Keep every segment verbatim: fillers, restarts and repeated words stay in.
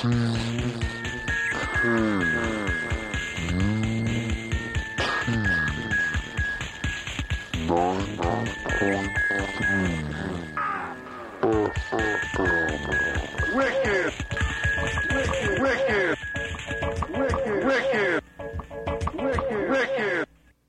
Wicked, wicked, wicked, wicked, wicked, wicked, wicked.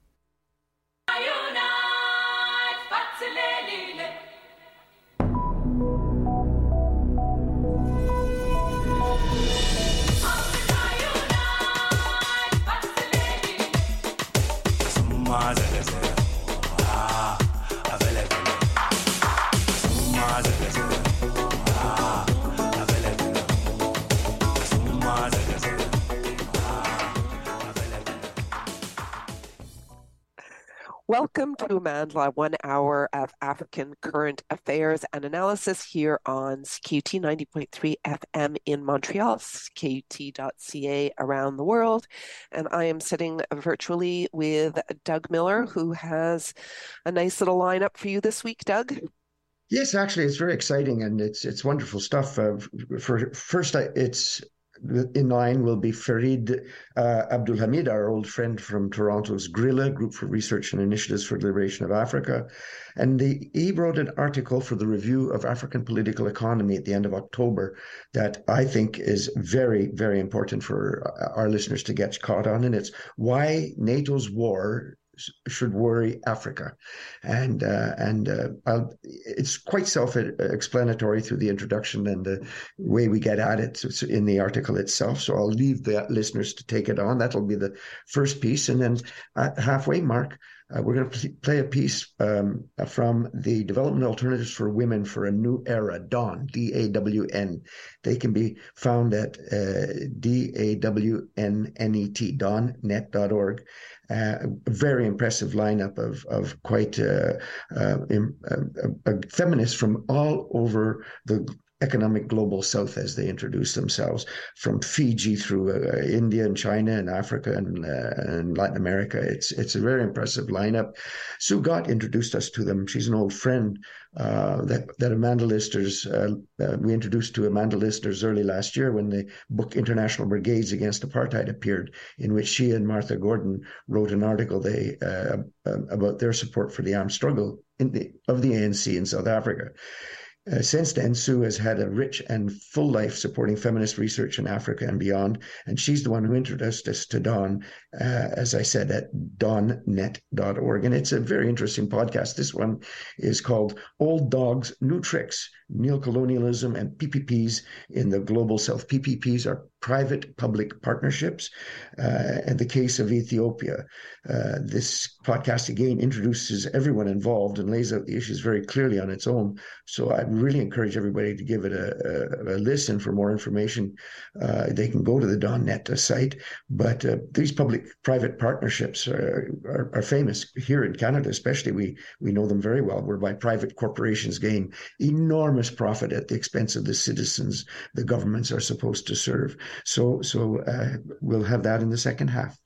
Welcome to Amandla, one hour of African current affairs and analysis here on C Q T ninety point three F M in Montreal, C Q T dot C A around the world. And I am sitting virtually with Doug Miller, who has a nice little lineup for you this week. Doug? Yes, actually, it's very exciting and it's it's wonderful stuff. Uh, for first, it's in line will be Farid uh, Abdulhamid, our old friend from Toronto's GRILA, Group for Research and Initiatives for the Liberation of Africa. And the, he wrote an article for the Review of African Political Economy at the end of October that I think is very, very important for our listeners to get caught on. And it's why NATO's war should worry Africa. And uh, and uh, I'll, it's quite self-explanatory through the introduction and the way we get at it in the article itself. So I'll leave the listeners to take it on. That'll be the first piece. And then at halfway mark, uh, we're going to play a piece um, from the Development Alternatives for Women for a New Era, DAWN, D A W N. They can be found at uh, D A W N N E T, dawn net dot org. Uh, a very impressive lineup of of quite uh, uh, uh, uh, feminists from all over the economic global south as they introduce themselves, from Fiji through uh, India and China and Africa and, uh, and Latin America. It's it's a very impressive lineup. Sue Gott introduced us to them. She's an old friend uh, that, that Amanda Lister's, uh, uh, we introduced to Amanda Lister's early last year when the book International Brigades Against Apartheid appeared, in which she and Martha Gordon wrote an article they uh, about their support for the armed struggle in the, of the A N C in South Africa. Uh, since then, Sue has had a rich and full life supporting feminist research in Africa and beyond, and she's the one who introduced us to Dawn, uh, as I said, at dawn net dot org. And it's a very interesting podcast. This one is called Old Dogs, New Tricks, Neocolonialism and P P Ps in the Global South. P P Ps are private-public partnerships. Uh, in the case of Ethiopia, uh, this podcast, again, introduces everyone involved and lays out the issues very clearly on its own. So I really encourage everybody to give it a, a, a listen. For more information, uh, they can go to the Dawn dot net site. But uh, these public-private partnerships are, are, are famous here in Canada, especially. We, we know them very well, whereby private corporations gain enormous profit at the expense of the citizens the governments are supposed to serve. So, so uh, we'll have that in the second half.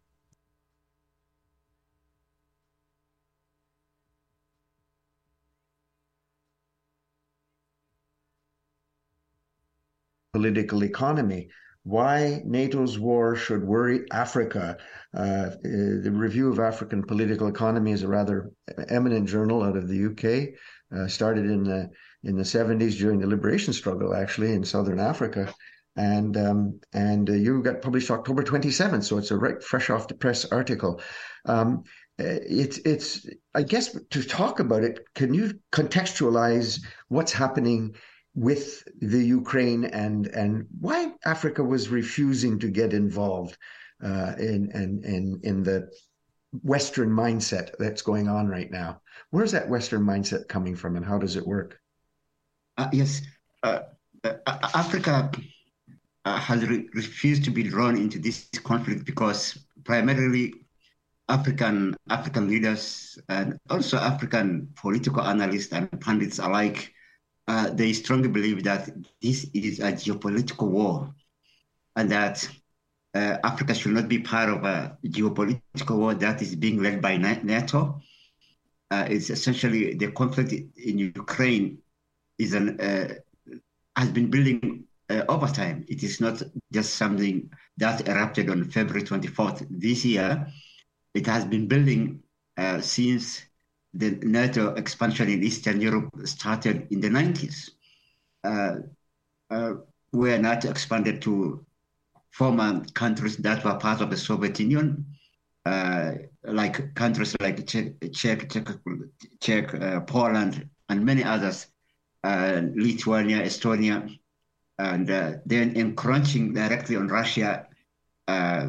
Political economy. Why NATO's war should worry Africa. Uh, the Review of African Political Economy is a rather eminent journal out of the U K. Uh, started in the in the seventies during the liberation struggle, actually, in southern Africa. And um, and uh, you got published October twenty-seventh, so it's a right fresh off the press article. Um, it's it's I guess to talk about it, can you contextualize what's happening with the Ukraine and and why Africa was refusing to get involved uh, in in in in the Western mindset that's going on right now? Where's that Western mindset coming from, and how does it work? Uh, yes, uh, uh, Africa uh, has re- refused to be drawn into this conflict because primarily African African leaders and also African political analysts and pundits alike, uh, they strongly believe that this is a geopolitical war, and that uh, Africa should not be part of a geopolitical war that is being led by NATO. Uh, it's essentially the conflict in Ukraine is an uh, has been building uh, over time. It is not just something that erupted on February twenty-fourth this year. It has been building uh, since the NATO expansion in Eastern Europe started in the nineties, uh, uh, where NATO expanded to former countries that were part of the Soviet Union, uh, like countries like Czech, Czech, Czech, Czech uh, Poland, and many others, uh, Lithuania, Estonia, and uh, then encroaching directly on Russia uh,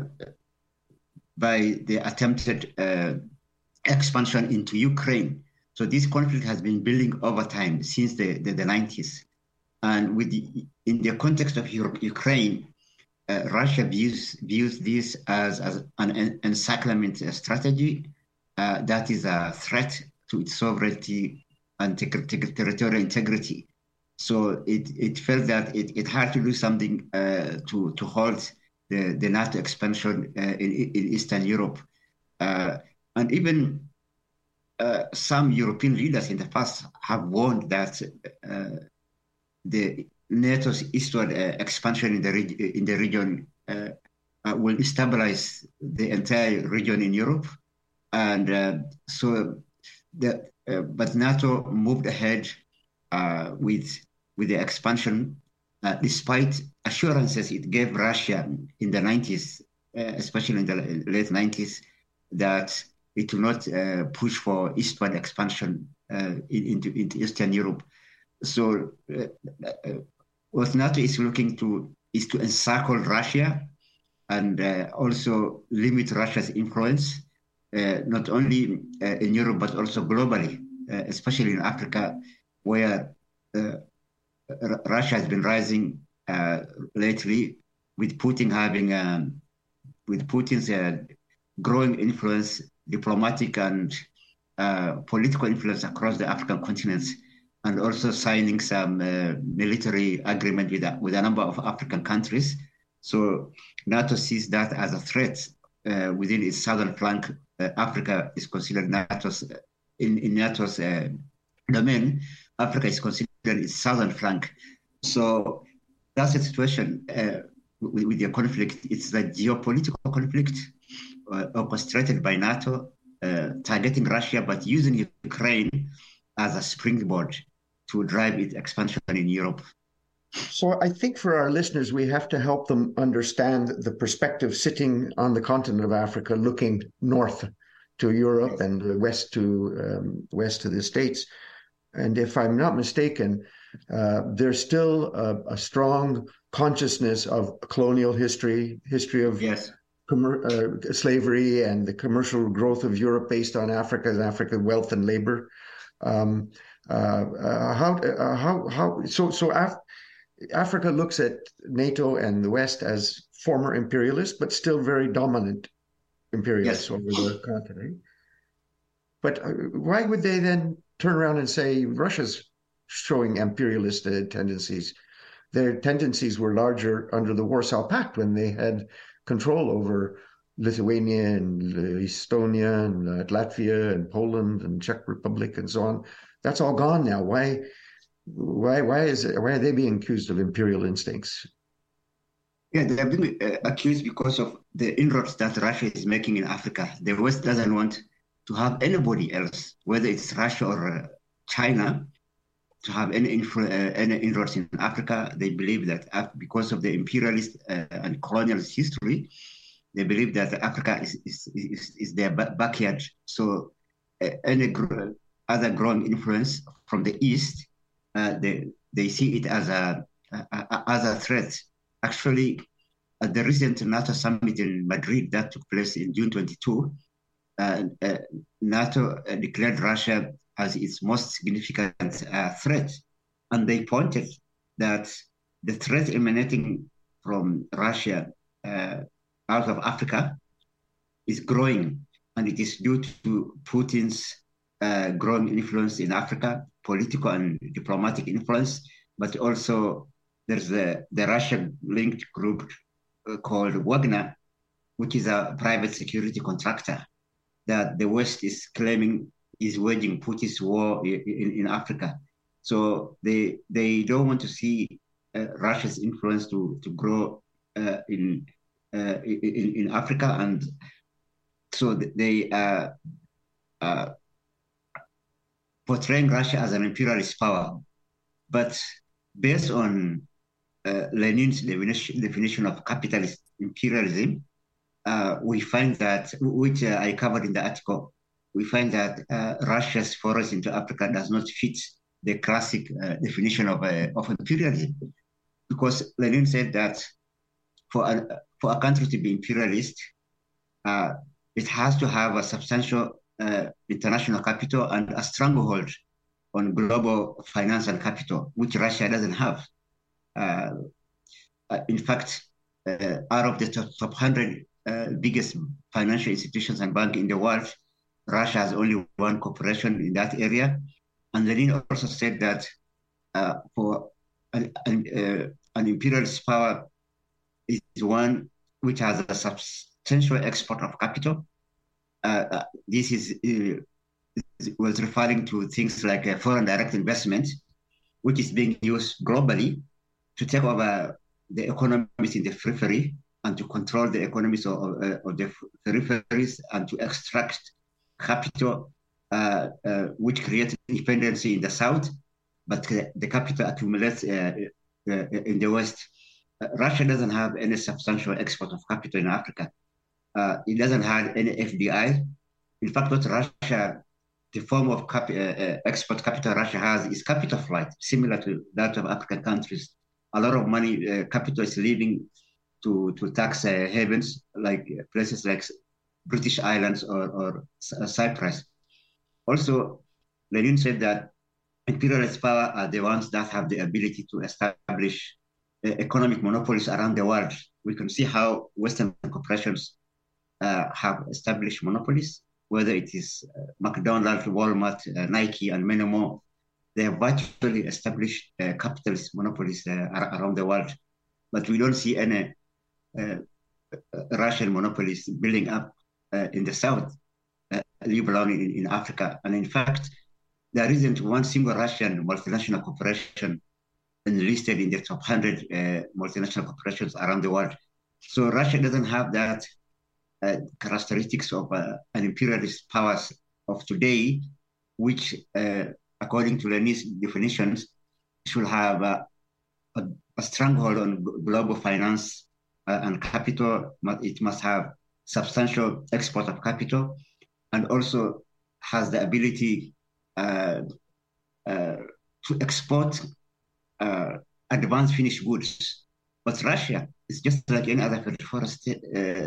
by the attempted uh, expansion into Ukraine. So this conflict has been building over time since the, the, the nineties. And with the, in the context of Europe, Ukraine, uh, Russia views, views this as, as an encirclement strategy uh, that is a threat to its sovereignty and ter ter territorial integrity. So it, it felt that it, it had to do something uh, to, to halt the, the NATO expansion uh, in, in Eastern Europe. Uh, and even uh, some European leaders in the past have warned that uh, the NATO's eastward uh, expansion in the, in the region uh, uh, will stabilize the entire region in Europe. And uh, so, the, uh, but NATO moved ahead uh, with, with the expansion, uh, despite assurances it gave Russia in the nineties, uh, especially in the late nineties, that it will not uh, push for eastward expansion uh, into, into Eastern Europe. So uh, uh, what NATO is looking to is to encircle Russia and uh, also limit Russia's influence, uh, not only uh, in Europe, but also globally, uh, especially in Africa, where uh, Russia has been rising uh, lately, with Putin having, um, with Putin's uh, growing influence, diplomatic and uh, political influence across the African continent, and also signing some uh, military agreement with a, with a number of African countries. So NATO sees that as a threat uh, within its southern flank. Uh, Africa is considered NATO's, in, in NATO's uh, domain, Africa is considered its southern flank. So that's the situation uh, with, with the conflict. It's a geopolitical conflict uh, orchestrated by NATO, uh, targeting Russia, but using Ukraine as a springboard to drive its expansion in Europe. So I think for our listeners, we have to help them understand the perspective sitting on the continent of Africa, looking north to Europe and west to um, west to the States. And if I'm not mistaken, uh, there's still a, a strong consciousness of colonial history, history of yes. uh, slavery and the commercial growth of Europe based on Africa and African wealth and labor. Um, uh, uh, how, uh, how, how, so, so Af Africa looks at NATO and the West as former imperialists, but still very dominant imperialists yes. over the continent. But uh, why would they then turn around and say Russia's showing imperialist uh, tendencies? Their tendencies were larger under the Warsaw Pact when they had control over Lithuania and Estonia and uh, Latvia and Poland and Czech Republic and so on. That's all gone now. Why, why, why is it, why are they being accused of imperial instincts? Yeah, they have been uh, accused because of the inroads that Russia is making in Africa. The West doesn't want to have anybody else, whether it's Russia or uh, China, to have any, uh, any inroads in Africa. They believe that uh, because of the imperialist uh, and colonialist history, they believe that Africa is, is, is, is their backyard. So uh, any gr other growing influence from the East, uh, they, they see it as a, a, a, as a threat. Actually, at the recent NATO summit in Madrid that took place in June twenty-second, uh, uh, NATO uh, declared Russia as its most significant uh, threat. And they pointed that the threat emanating from Russia uh, out of Africa is growing, and it is due to Putin's uh, growing influence in Africa, political and diplomatic influence, but also there's the, the Russian-linked group uh, called Wagner, which is a private security contractor that the West is claiming is waging Putin's war in, in, in Africa. So they they don't want to see uh, Russia's influence to to grow uh, in, uh, in in Africa, and so they are uh, portraying Russia as an imperialist power. But based on uh, Lenin's definition, definition of capitalist imperialism, uh, we find that, which uh, I covered in the article, we find that uh, Russia's forays into Africa does not fit the classic uh, definition of, uh, of imperialism. Because Lenin said that for a, for a country to be imperialist, uh, it has to have a substantial uh, international capital and a stranglehold on global finance and capital, which Russia doesn't have. Uh, in fact, uh, out of the top, top one hundred uh, biggest financial institutions and banks in the world, Russia has only one corporation in that area. And Lenin also said that uh, for an, an, uh, an imperialist power is one which has a substantial export of capital. Uh, this is uh, was referring to things like uh, foreign direct investment, which is being used globally to take over the economies in the periphery and to control the economies of, uh, of the peripheries and to extract capital, uh, uh, which creates dependency in the south, but uh, the capital accumulates uh, uh, in the west. Uh, Russia doesn't have any substantial export of capital in Africa. Uh, it doesn't have any F D I. In fact, what Russia, the form of cap, uh, uh, export capital Russia has is capital flight, similar to that of African countries. A lot of money, uh, capital is leaving to, to tax uh, havens, like uh, places like British Islands or, or uh, Cyprus. Also, Lenin said that imperialist power are the ones that have the ability to establish uh, economic monopolies around the world. We can see how Western corporations uh, have established monopolies, whether it is uh, McDonald's, Walmart, uh, Nike, and many more. They have virtually established uh, capitalist monopolies uh, around the world. But we don't see any uh, Russian monopolies building up uh, in the South, uh, leave alone in, in Africa. And in fact, there isn't one single Russian multinational corporation enlisted in the top one hundred uh, multinational corporations around the world. So Russia doesn't have that uh, characteristics of uh, an imperialist powers of today, which, uh, according to Lenin's definitions, should have uh, a, a stronghold on global finance uh, and capital. It must have substantial export of capital, and also has the ability uh, uh, to export uh, advanced finished goods. But Russia is just like any other thirty-four state,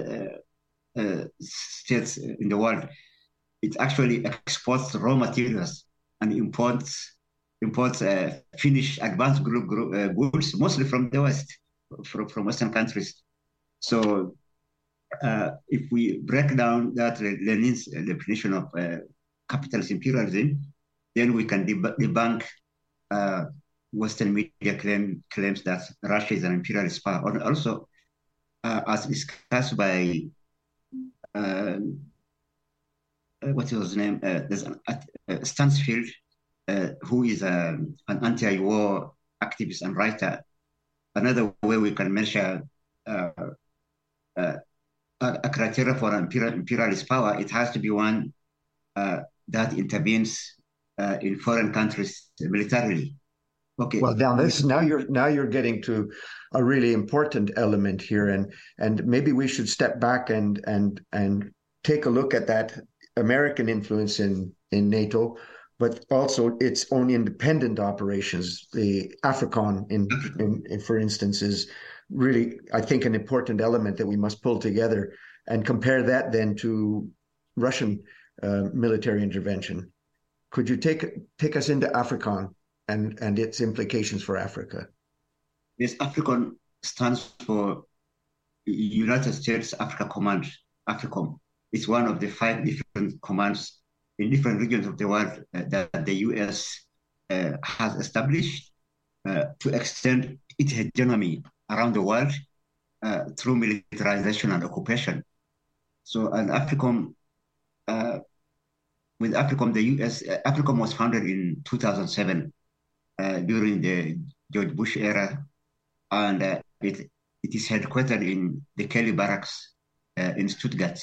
uh, uh, states in the world. It actually exports raw materials and imports imports uh, finished advanced group, group, uh, goods, mostly from the West, from, from Western countries. So uh, if we break down that Lenin's definition of uh, capitalist imperialism, then we can deb debunk uh, Western media claim, claims that Russia is an imperialist power. And also, uh, as discussed by uh, what's his name? Uh, there's an, uh, Stansfield, uh, who is a, an anti-war activist and writer. Another way we can measure uh, uh, a criteria for an imperial, imperialist power, it has to be one uh, that intervenes uh, in foreign countries militarily. Okay. Well, now this now you're now you're getting to a really important element here, and and maybe we should step back and and and take a look at that American influence in in NATO, but also its own independent operations. The AFRICOM, in, in, in for instance, is really, I think, an important element that we must pull together and compare that then to Russian uh, military intervention. Could you take take us into AFRICOM and and its implications for Africa? This AFRICOM stands for United States Africa Command, AFRICOM. It's one of the five different commands in different regions of the world uh, that the U S uh, has established uh, to extend its hegemony around the world uh, through militarization and occupation. So, an AFRICOM, uh, with AFRICOM, the U S, uh, AFRICOM was founded in two thousand seven uh, during the George Bush era, and uh, it it is headquartered in the Kelly Barracks uh, in Stuttgart.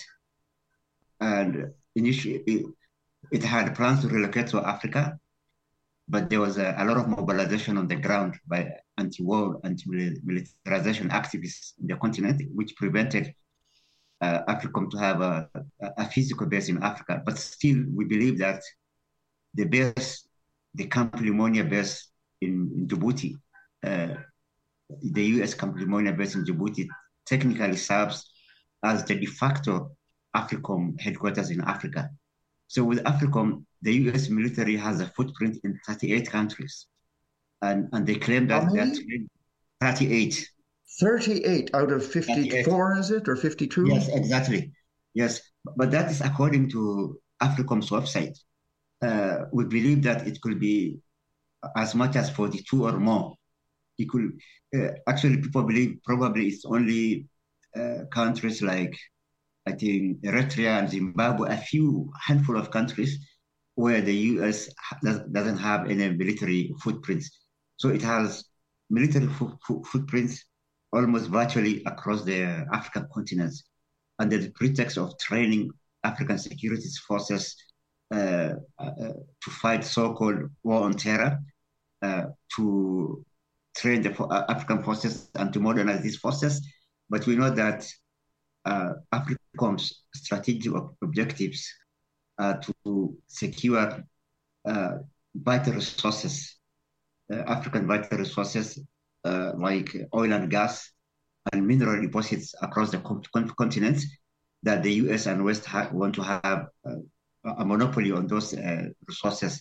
And initially, it, it had plans to relocate to Africa, but there was a, a lot of mobilization on the ground by anti-war, anti-militarization activists in the continent, which prevented uh, AFRICOM to have a, a physical base in Africa. But still, we believe that the base, the Camp Lemonia base in, in Djibouti, uh, the U S Camp Lemonia base in Djibouti technically serves as the de facto AFRICOM headquarters in Africa. So with AFRICOM, the U S military has a footprint in thirty-eight countries. And, and they claim that that's thirty-eight. thirty-eight out of fifty-four, thirty-eight. Is it, or fifty-two? Yes, exactly. Yes, but that is according to AFRICOM's website. Uh, we believe that it could be as much as forty-two or more. It could, uh, actually, people believe probably it's only uh, countries like, I think, Eritrea and Zimbabwe, a few handful of countries where the U S does, doesn't have any military footprints. So it has military fo fo footprints almost virtually across the African continent, under the pretext of training African security forces uh, uh, to fight so-called war on terror, uh, to train the African forces and to modernize these forces. But we know that uh, AFRICOM's strategic objectives are to secure uh, vital resources, uh, African vital resources uh, like oil and gas and mineral deposits across the continent, that the U S and West want to have uh, a monopoly on those uh, resources.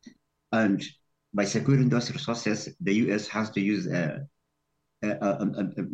And by securing those resources, the U S has to use a, a, a,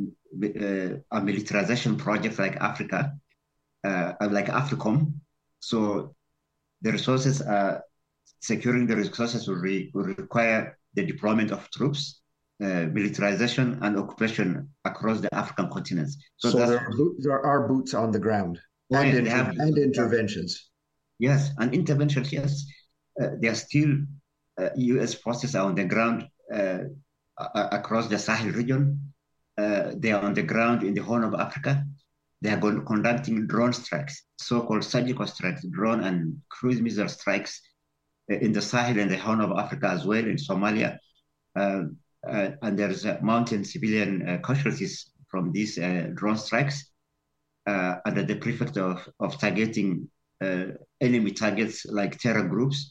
a, a militarization project like Africa, uh, like AFRICOM. So the resources, uh, securing the resources will, re, will require the deployment of troops, uh, militarization and occupation across the African continent. So, so there, are, there are boots on the ground oh, and, yeah, inter and interventions. Yes, and interventions, yes. Uh, there are still uh, U S forces are on the ground uh, across the Sahel region. Uh, they are on the ground in the Horn of Africa. They are going, conducting drone strikes, so-called surgical strikes, drone and cruise missile strikes uh, in the Sahel and the Horn of Africa as well, in Somalia. Uh, uh, and there's uh, mountain civilian uh, casualties from these uh, drone strikes uh, under the pretext of, of targeting uh, enemy targets like terror groups.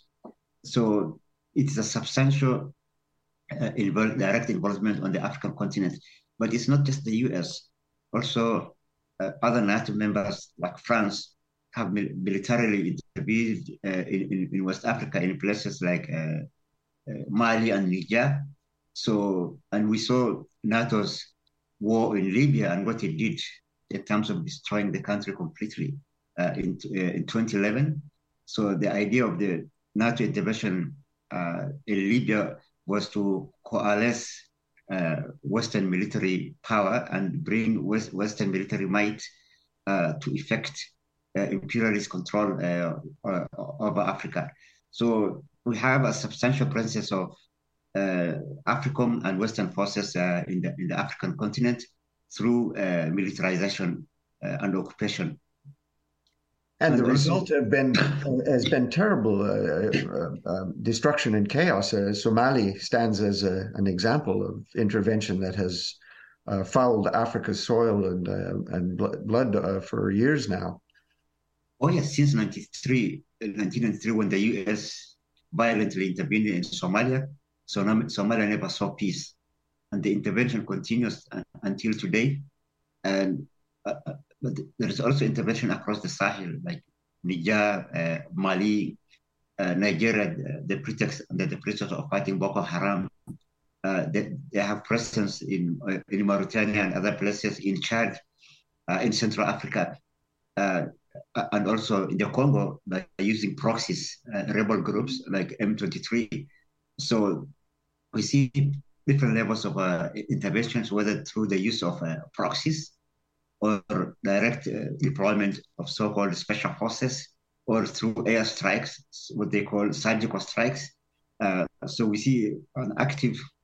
So it's a substantial uh, involved, direct involvement on the African continent. But it's not just the U S. Also, uh, other NATO members like France have mil militarily intervened uh, in, in West Africa in places like uh, uh, Mali and Niger. So, and we saw NATO's war in Libya and what it did in terms of destroying the country completely uh, in, uh, in twenty eleven. So the idea of the NATO intervention uh, in Libya was to coalesce uh, Western military power and bring West, Western military might uh, to effect uh, imperialist control uh, uh, over Africa. So we have a substantial presence of uh, AFRICOM and Western forces uh, in, the, in the African continent through uh, militarization uh, and occupation. And, and the result have been, has been terrible uh, uh, uh, destruction and chaos. Uh, Somali stands as a, an example of intervention that has uh, fouled Africa's soil and, uh, and blood uh, for years now. Oh, yes, since nineteen ninety-three, when the U S violently intervened in Somalia, so Somalia never saw peace. And the intervention continues until today. And uh, but there is also intervention across the Sahel, like Niger, uh, Mali, uh, Nigeria, the, the pretext, under the pretext of fighting Boko Haram. Uh, they, they have presence in, uh, in Mauritania and other places, in Chad, uh, in Central Africa, uh, and also in the Congo, by using proxies, uh, rebel groups like M twenty-three. So we see different levels of uh, interventions, whether through the use of uh, proxies, or direct uh, deployment of so-called special forces, or through air strikes, what they call surgical strikes. Uh, so we see an active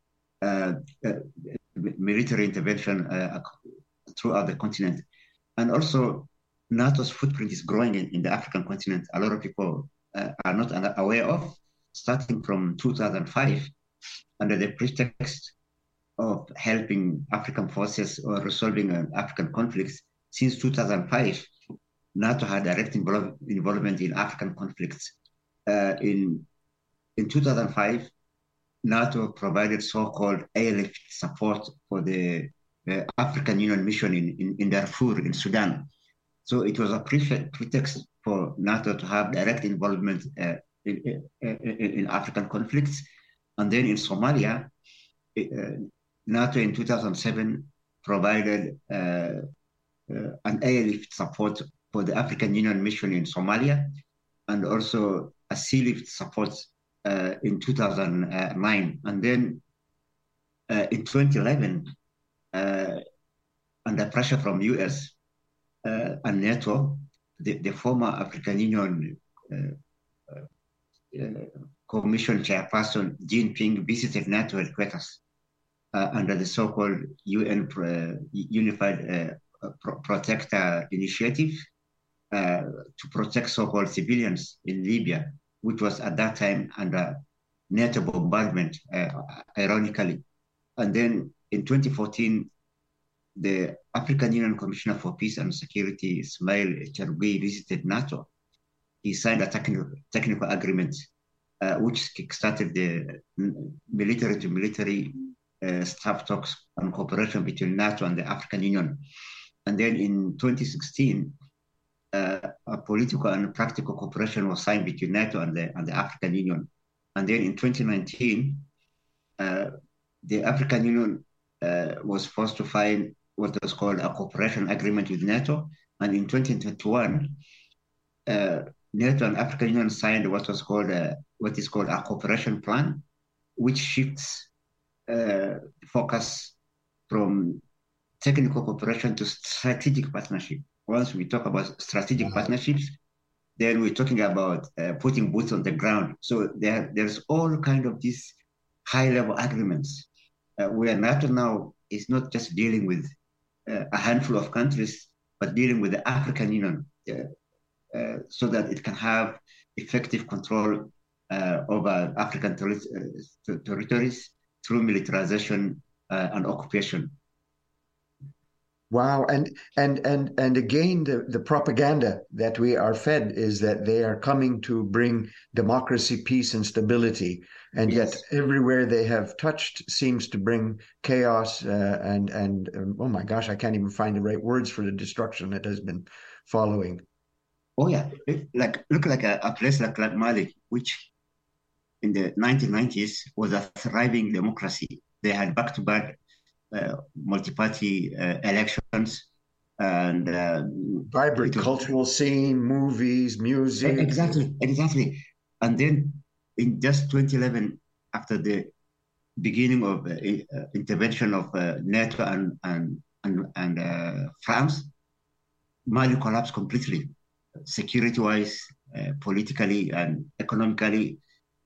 uh, uh, military intervention uh, throughout the continent. And also, NATO's footprint is growing in, in the African continent. A lot of people uh, are not aware of, starting from two thousand five, under the pretext of helping African forces or resolving uh, African conflicts. Since two thousand five, NATO had direct involve, involvement in African conflicts. Uh, in, in two thousand five, NATO provided so-called airlift support for the uh, African Union mission in, in, in Darfur, in Sudan. So it was a pre- pretext for NATO to have direct involvement uh, in, in, in African conflicts. And then in Somalia, uh, NATO in two thousand seven provided uh, uh, an airlift support for the African Union mission in Somalia, and also a sea lift support uh, in two thousand nine. And then uh, in twenty eleven, uh, under pressure from U S uh, and NATO, the, the former African Union uh, uh, Commission chairperson, Jean Ping, visited NATO headquarters uh, under the so-called U N uh, Unified uh, Pro- Protector Initiative uh, to protect so-called civilians in Libya, which was at that time under NATO bombardment, uh, ironically. And then in twenty fourteen, the African Union Commissioner for Peace and Security, Ismail Chergui, visited NATO. He signed a technical, technical agreement uh, which kickstarted the military-to-military uh, staff talks and cooperation between NATO and the African Union. And then in twenty sixteen, uh, a political and practical cooperation was signed between NATO and the, and the African Union. And then in twenty nineteen, uh, the African Union uh, was forced to sign what was called a cooperation agreement with NATO. And in twenty twenty-one, uh, NATO and African Union signed what was called a, what is called a cooperation plan, which shifts uh, focus from technical cooperation to strategic partnership. Once we talk about strategic mm-hmm. partnerships, then we're talking about uh, putting boots on the ground. So there, there's all kind of these high-level agreements uh, where NATO now is not just dealing with uh, a handful of countries, but dealing with the African Union uh, uh, so that it can have effective control uh, over African ter- uh, territories through militarization uh, and occupation. Wow, and and and and again, the, the propaganda that we are fed is that they are coming to bring democracy, peace, and stability, and yes. yet everywhere they have touched seems to bring chaos uh, and and um, oh my gosh, I can't even find the right words for the destruction that has been following. Oh yeah, like look like a, a place like Mali, which in the nineteen nineties was a thriving democracy. They had back-to-back Uh, multi-party uh, elections and uh, vibrant was, cultural scene, movies, music. Exactly, exactly. And then in just twenty eleven, after the beginning of uh, uh, intervention of uh, NATO and and and, and uh, France, Mali collapsed completely, security-wise, uh, politically, and economically,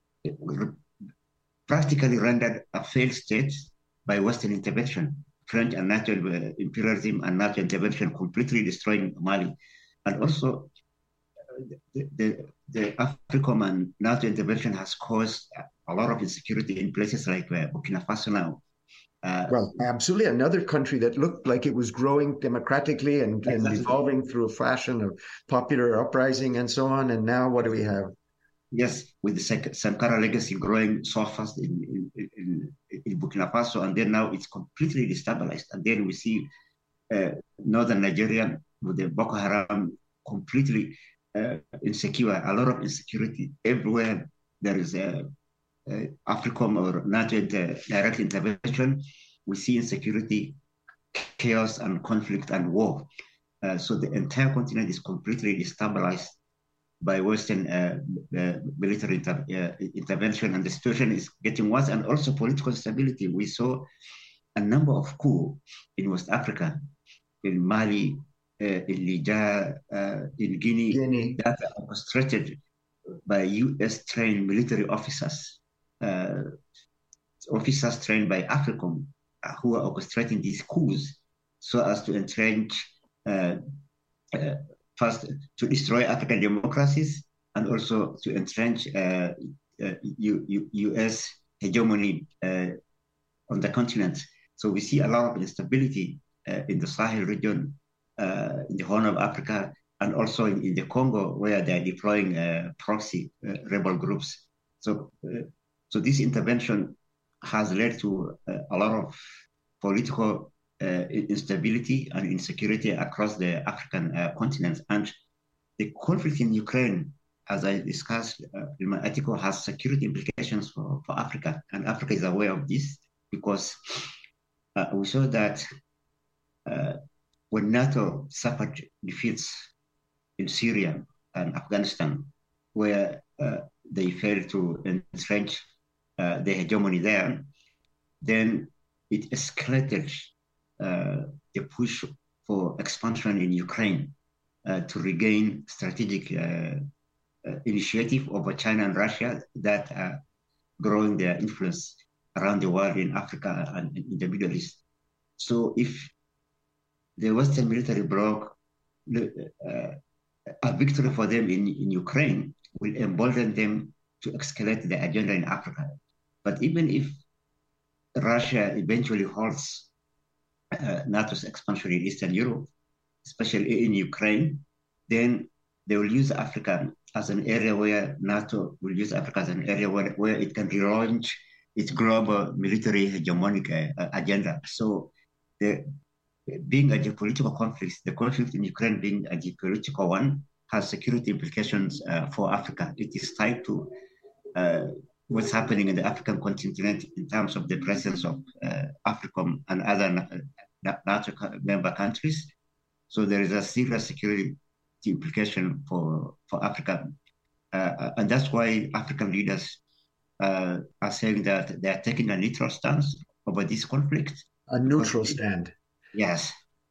practically rendered a failed state by Western intervention. French and NATO uh, imperialism and NATO intervention completely destroying Mali. And also uh, the, the, the AFRICOM and NATO intervention has caused a lot of insecurity in places like uh, Burkina Faso now. Uh, well, absolutely. Another country that looked like it was growing democratically and, exactly. and evolving through a fashion of popular uprising and so on. And now what do we have? Yes, with the Sankara legacy growing so fast in, in, in, in Burkina Faso, and then now it's completely destabilized. And then we see uh, northern Nigeria with the Boko Haram completely uh, insecure, a lot of insecurity. Everywhere there is a, a AFRICOM or NATO inter, direct intervention, we see insecurity, chaos, and conflict and war. Uh, so the entire continent is completely destabilized by Western uh, uh, military inter uh, intervention, and the situation is getting worse, and also political instability. We saw a number of coups in West Africa, in Mali, uh, in Niger, uh, in Guinea, Guinea, that are orchestrated by U S trained military officers. Uh, officers trained by AFRICOM uh, who are orchestrating these coups so as to entrench, uh, uh, first, to destroy African democracies and also to entrench uh, uh, U U U.S. hegemony uh, on the continent. So we see a lot of instability uh, in the Sahel region, uh, in the Horn of Africa, and also in, in the Congo, where they're deploying uh, proxy uh, rebel groups. So, uh, so this intervention has led to uh, a lot of political uh, instability and insecurity across the African uh, continent. And the conflict in Ukraine, as I discussed uh, in my article, has security implications for, for Africa. And Africa is aware of this because uh, we saw that uh, when NATO suffered defeats in Syria and Afghanistan, where uh, they failed to entrench uh, their hegemony there, then it escalated uh, the push for expansion in Ukraine uh, to regain strategic uh, uh, initiative over China and Russia that are growing their influence around the world in Africa and in the Middle East. So if the Western military bloc, uh, a victory for them in, in Ukraine will embolden them to escalate the agenda in Africa. But even if Russia eventually halts uh, NATO's expansion in Eastern Europe, especially in Ukraine, then they will use Africa as an area where NATO will use Africa as an area where, where it can relaunch its global military hegemonic uh, agenda. So the being a geopolitical conflict, the conflict in Ukraine being a geopolitical one, has security implications uh, for Africa. It is tied to uh, what's happening in the African continent in terms of the presence of uh, AFRICOM and other NATO member countries. So there is a serious security implication for, for Africa. Uh, and that's why African leaders uh, are saying that they are taking a neutral stance over this conflict. A neutral stand. Yes,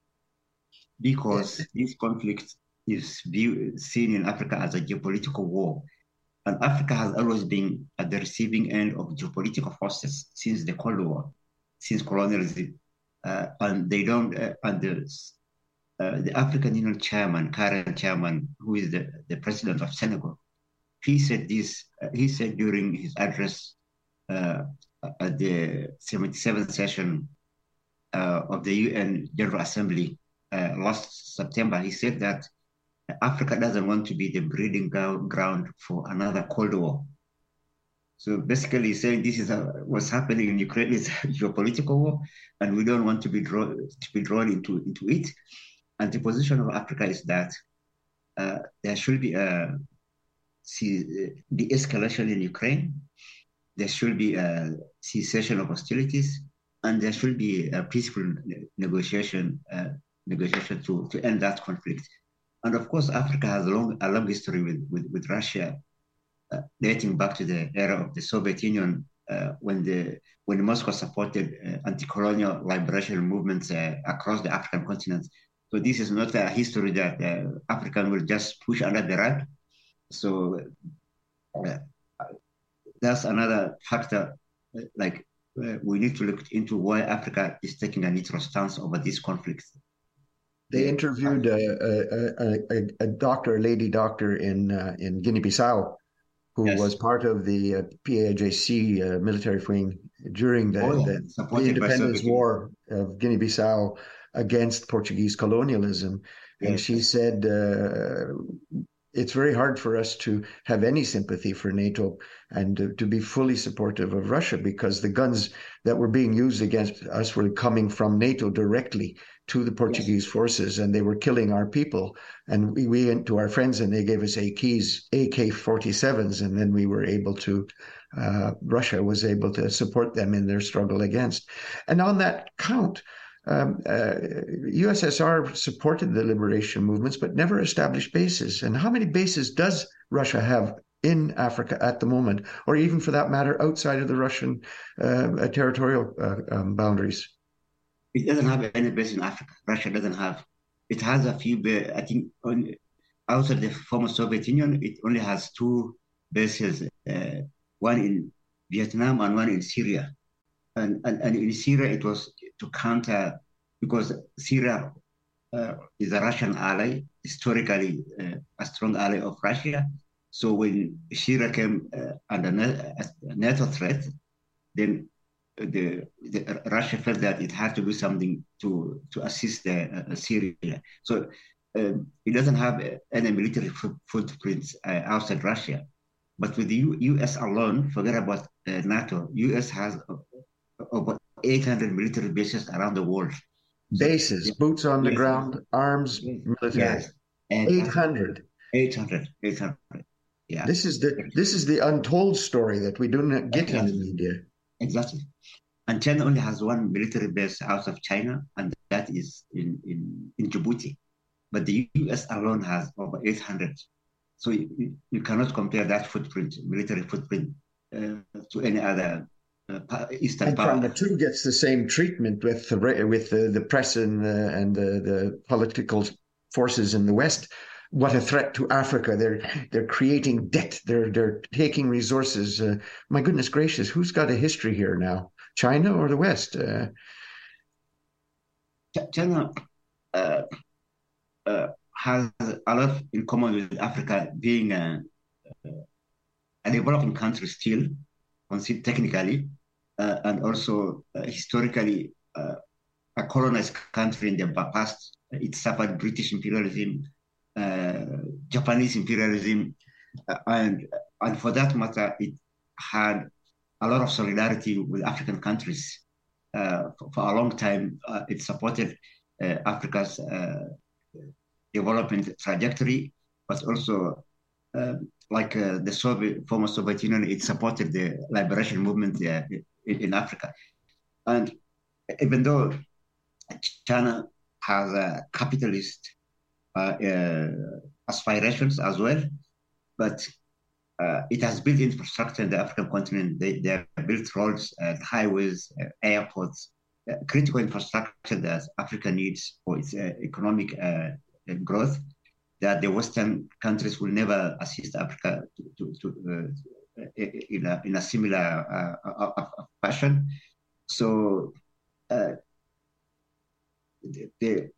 because this conflict is view, seen in Africa as a geopolitical war. And Africa has always been at the receiving end of geopolitical forces since the Cold War, since colonialism. Uh, and they don't, uh, and the, uh, the African Union chairman, current chairman, who is the, the president of Senegal, he said this, uh, he said during his address uh, at the seventy-seventh session Uh, of the U N General Assembly uh, last September, he said that Africa doesn't want to be the breeding ground for another Cold War. So basically saying this is a, what's happening in Ukraine is a geopolitical war, and we don't want to be drawn to be drawn into, into it. And the position of Africa is that uh, there should be a de-escalation in Ukraine, there should be a cessation of hostilities, and there should be a peaceful negotiation, uh, negotiation to, to end that conflict. And of course, Africa has a long, a long history with, with, with Russia, uh, dating back to the era of the Soviet Union, uh, when the when Moscow supported uh, anti-colonial liberation movements uh, across the African continent. So this is not a history that uh, African will just push under the rug. So uh, that's another factor, like, Uh, we need to look into why Africa is taking a neutral stance over this conflict. They interviewed a, a, a, a doctor, a lady doctor in uh, in Guinea-Bissau, who yes. was part of the uh, P A J C uh, military wing during the, oh, yeah. the, the independence war of Guinea-Bissau against Portuguese colonialism. And yes. she said, uh, it's very hard for us to have any sympathy for NATO and to, to be fully supportive of Russia, because the guns that were being used against us were coming from NATO directly to the Portuguese yes. forces, and they were killing our people. And we, we went to our friends and they gave us A K forty-sevens, and then we were able to, uh, Russia was able to support them in their struggle against. And on that count, Um, uh, U S S R supported the liberation movements, but never established bases. And how many bases does Russia have in Africa at the moment, or even for that matter, outside of the Russian uh, territorial uh, um, boundaries? It doesn't have any base in Africa. Russia doesn't have. It has a few, I think, on, outside the former Soviet Union, it only has two bases, uh, one in Vietnam and one in Syria. and, and, and in Syria, it was to counter, because Syria uh, is a Russian ally, historically uh, a strong ally of Russia. So when Syria came uh, under NATO threat, then the, the Russia felt that it had to do something to to assist the, uh, Syria. So um, it doesn't have any military footprints uh, outside Russia. But with the U- U.S. alone, forget about uh, NATO. U S has uh, about eight hundred military bases around the world. Bases, so, boots on yes. the ground, arms, military. Yes. And eight hundred. eight hundred. eight hundred. Yeah. This is the this is the untold story that we do not get exactly. in the media. Exactly. And China only has one military base out of China, and that is in, in, in Djibouti. But the U S alone has over eight hundred. So you, you cannot compare that footprint, military footprint, uh, to any other uh, Eastern and power. And two gets the same treatment with the, with the, the press and, the, and the, the political forces in the West. What a threat to Africa! They're they're creating debt. They're they're taking resources. Uh, my goodness gracious, who's got a history here now? China or the West? Uh, China uh, uh, has a lot in common with Africa, being a, a developing country still, technically, uh, and also uh, historically uh, a colonized country in the past. It suffered British imperialism. Uh, Japanese imperialism, uh, and and for that matter, it had a lot of solidarity with African countries. Uh, for, for a long time, uh, it supported uh, Africa's uh, development trajectory, but also, uh, like uh, the Soviet, former Soviet Union, it supported the liberation movement uh, in, in Africa. And even though China has a capitalist Uh, uh, aspirations as well, but uh, it has built infrastructure in the African continent. They, they have built roads, uh, highways, uh, airports, uh, critical infrastructure that Africa needs for its uh, economic uh, growth, that the Western countries will never assist Africa to, to, to uh, in, a, in a similar uh, uh, fashion. So uh, the, the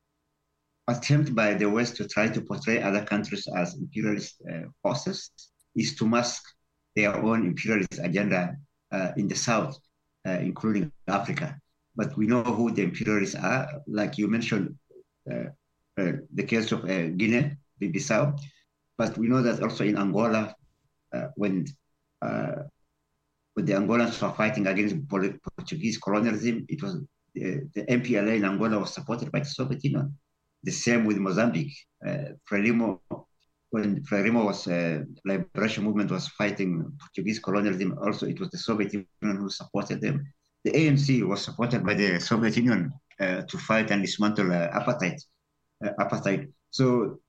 attempt by the West to try to portray other countries as imperialist uh, forces is to mask their own imperialist agenda uh, in the South, uh, including Africa. But we know who the imperialists are, like you mentioned, uh, uh, the case of uh, Guinea, Bissau. But we know that also in Angola, uh, when uh, when the Angolans were fighting against Portuguese colonialism, it was uh, the M P L A in Angola was supported by the Soviet Union. The same with Mozambique. Uh, Frelimo, when Frelimo was uh, liberation movement was fighting Portuguese colonialism, also it was the Soviet Union who supported them. The A N C was supported by the Soviet Union uh, to fight and dismantle uh, apartheid. Uh, apartheid. So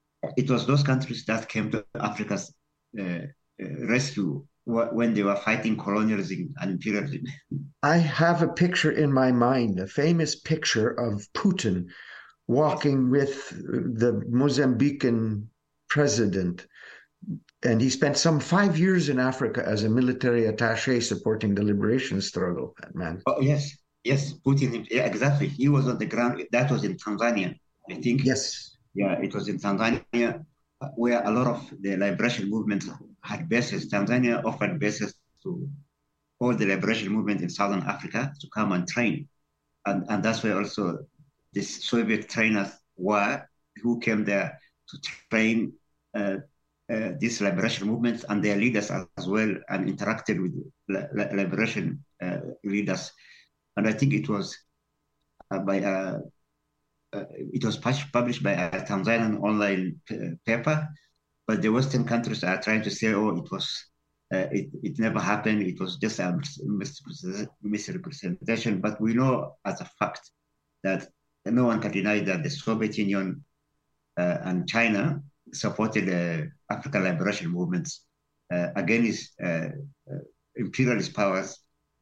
it was those countries that came to Africa's uh, uh, rescue when they were fighting colonialism and imperialism. I have a picture in my mind, a famous picture of Putin walking with the Mozambican president. And he spent some five years in Africa as a military attaché supporting the liberation struggle, that man. Oh, yes, yes, Putin, yeah, exactly. He was on the ground. That was in Tanzania, I think. Yes. Yeah, it was in Tanzania, where a lot of the liberation movement had bases. Tanzania offered bases to all the liberation movement in Southern Africa to come and train. And, and that's where also the Soviet trainers were, who came there to train uh, uh, these liberation movements and their leaders as well, and interacted with li- liberation uh, leaders. And I think it was uh, by a, uh, it was published by a Tanzanian online p- paper, but the Western countries are trying to say, oh, it was, uh, it, it never happened. It was just a mis- misrepresentation. But we know as a fact that no one can deny that the Soviet Union uh, and China supported the uh, African liberation movements uh, against uh, uh, imperialist powers.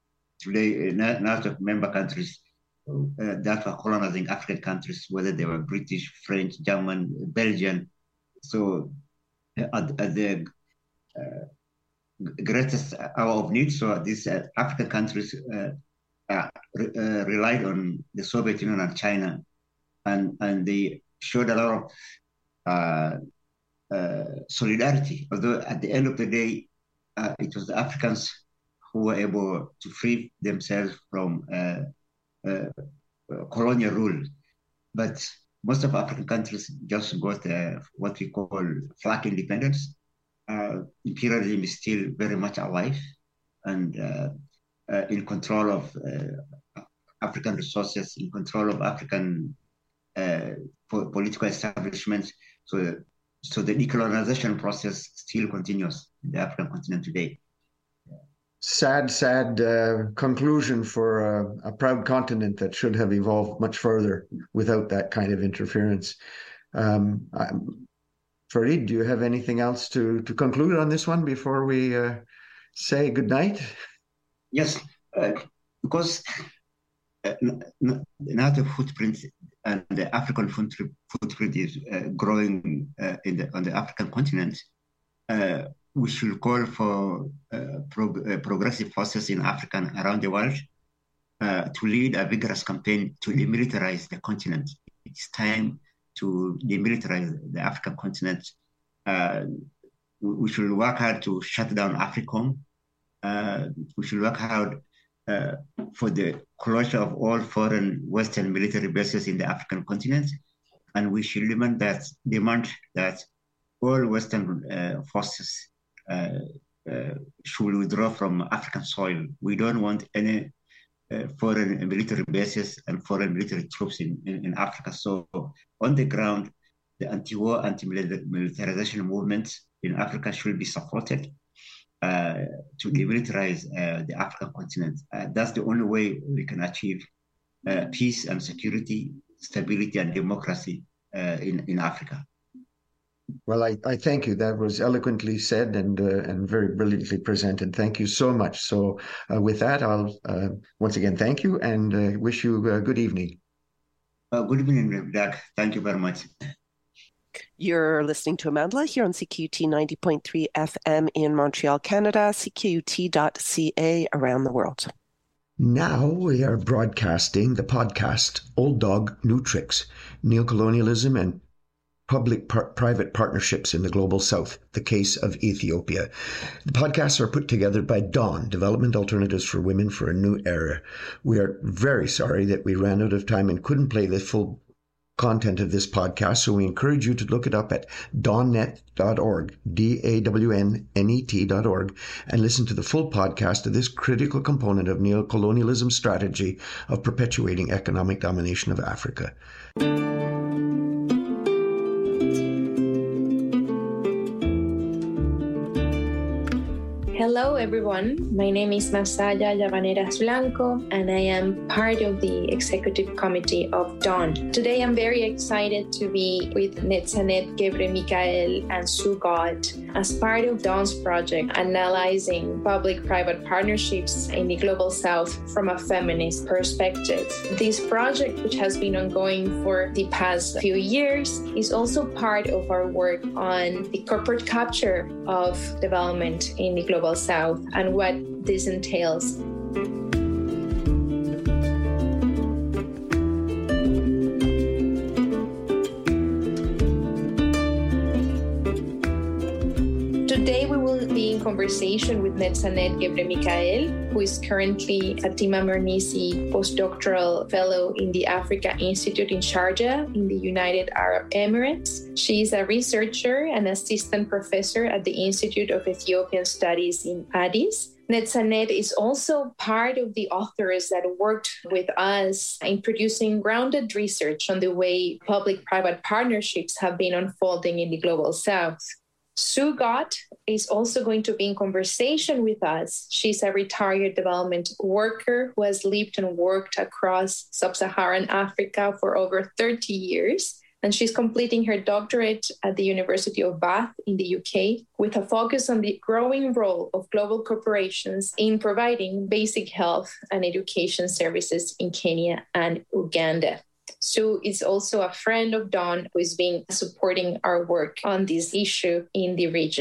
Today, uh, NATO member countries uh, that were colonizing African countries, whether they were British, French, German, Belgian. So uh, at, at the uh, greatest hour of need. So these uh, African countries uh, uh, re- uh, relied on the Soviet Union and China, and and they showed a lot of uh, uh, solidarity. Although at the end of the day, uh, it was the Africans who were able to free themselves from uh, uh, colonial rule. But most of African countries just got uh, what we call flag independence. Uh, imperialism is still very much alive and uh, uh, in control of uh, African resources, in control of African uh, po- political establishments. So, so the decolonization process still continues in the African continent today. Sad, sad uh, conclusion for a, a proud continent that should have evolved much further without that kind of interference. Um, I'm, Farid, do you have anything else to, to conclude on this one before we uh, say goodnight? Yes, uh, because uh, now the footprint and the African footprint, footprint is uh, growing uh, in the, on the African continent. Uh, we should call for uh, prog- uh, progressive forces in Africa and around the world uh, to lead a vigorous campaign to demilitarize the continent. It's time to demilitarize the African continent. Uh, we should work hard to shut down AFRICOM. Uh, we should work hard uh, for the closure of all foreign Western military bases in the African continent. And we should demand that, demand that all Western uh, forces uh, uh, should withdraw from African soil. We don't want any uh, foreign military bases and foreign military troops in, in, in Africa. So on the ground, the anti-war, anti-militarization movements in Africa should be supported uh, to demilitarize uh, the African continent. Uh, that's the only way we can achieve uh, peace and security, stability and democracy uh, in, in Africa. Well, I, I thank you. That was eloquently said and uh, and very brilliantly presented. Thank you so much. So uh, with that, I'll uh, once again thank you and uh, wish you a good evening. Uh, good evening, Doug. Thank you very much. You're listening to Amandla here on C Q T ninety point three F M in Montreal, Canada, C Q U T dot C A around the world. Now we are broadcasting the podcast Old Dog, New Tricks, Neocolonialism and Public-Private Partnerships in the Global South, the Case of Ethiopia. The podcasts are put together by Dawn, Development Alternatives for Women for a New Era. We are very sorry that we ran out of time and couldn't play the full content of this podcast, so we encourage you to look it up at dawnnet dot org, D A W N N E T dot org, and listen to the full podcast of this critical component of neocolonialism's strategy of perpetuating economic domination of Africa. Hello everyone, my name is Masaya Llavaneras Blanco and I am part of the executive committee of Dawn. Today I'm very excited to be with Netzanet Gebremichael and Sue Gott as part of Dawn's project analyzing public-private partnerships in the Global South from a feminist perspective. This project, which has been ongoing for the past few years, is also part of our work on the corporate capture of development in the Global South and what this entails. Today we will be in conversation with Netzanet Gebremichael, who is currently Fatima Mernissi postdoctoral fellow in the Africa Institute in Sharjah in the United Arab Emirates. She is a researcher and assistant professor at the Institute of Ethiopian Studies in Addis. Netzanet is also part of the authors that worked with us in producing grounded research on the way public-private partnerships have been unfolding in the Global South. Sue Gott is also going to be in conversation with us. She's a retired development worker who has lived and worked across sub-Saharan Africa for over thirty years. And she's completing her doctorate at the University of Bath in the U K with a focus on the growing role of global corporations in providing basic health and education services in Kenya and Uganda. Sue is also a friend of Dawn who has been supporting our work on this issue in the region.